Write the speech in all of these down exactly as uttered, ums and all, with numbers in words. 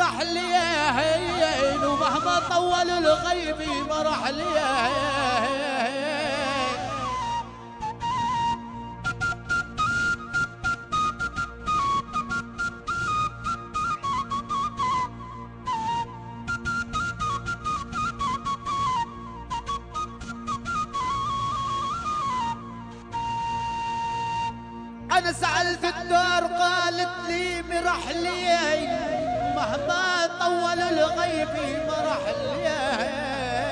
مرحلين ومهما طول الغيب مرحلين. أنا سألت الدار قالت لي مرحلين مهما طول الغيب مرحلين.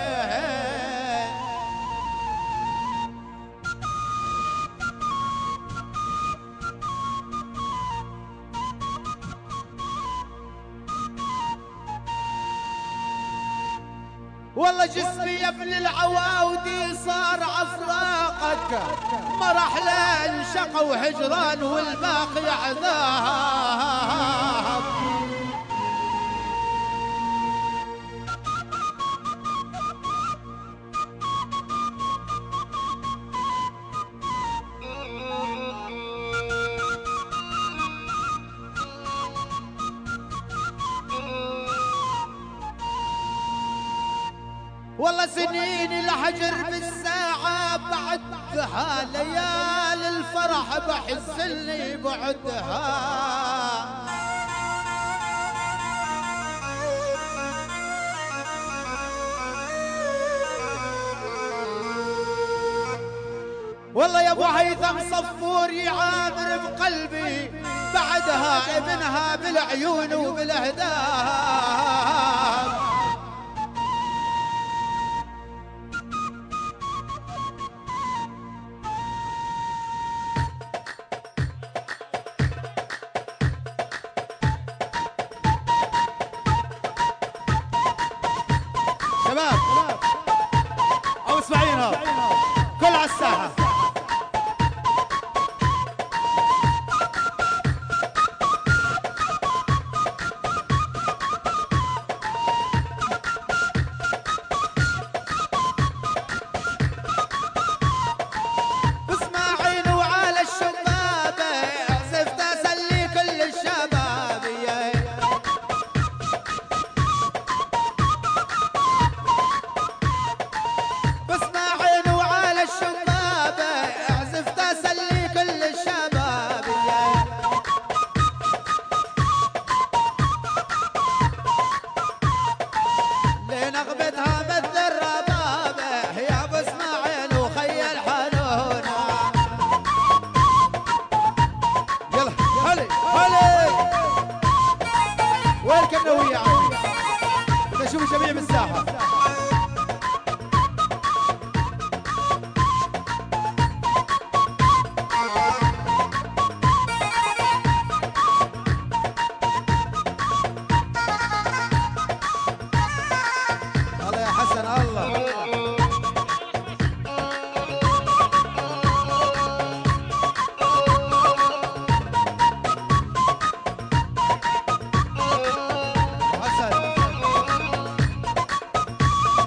والله جسمي يا ابن العواودي صار عفراقك مرحلين شقى وهجران والباقي عذاب. والله سنين الحجر بالساعة بعدها ليالي الفرح بحس اللي بعدها. والله يا ابو هيثم صفور يعامر بقلبي بعدها ابنها بالعيون وبالاهداف. شباب او اسمعينها كل على الساحه. نغبتها مثل الربابة يا ابو اسماعيل وخيل حنونة. يلا هلي هلي وين الكنوية يا عمي؟ بدي اشوف الجميع بالساحة. حسن الله حسن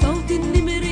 صوت النمر